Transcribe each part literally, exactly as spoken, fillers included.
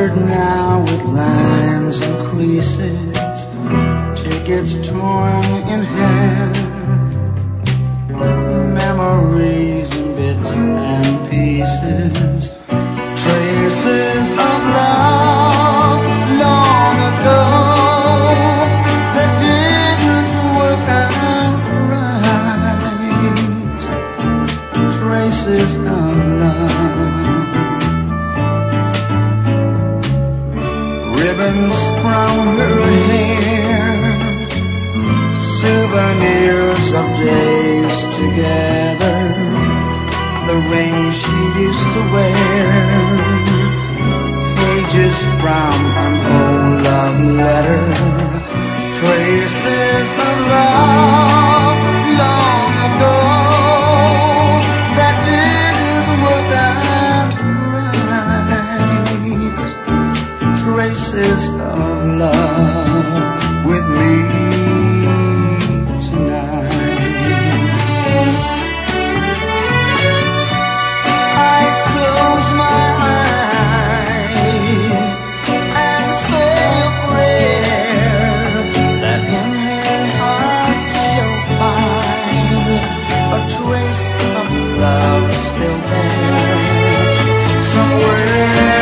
Covered now with lines and creases, tickets torn in half, memories and bits and pieces, traces of love long ago that didn't work out right, traces of love. Ribbons from her hair, souvenirs of days together, the ring she used to wear, pages from an old love letter, traces of love long ago that didn't work out right, traces of love with me tonight. I close my eyes and say a prayer that in her heart she'll find a trace of love still there somewhere.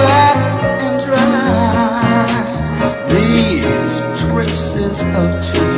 Of two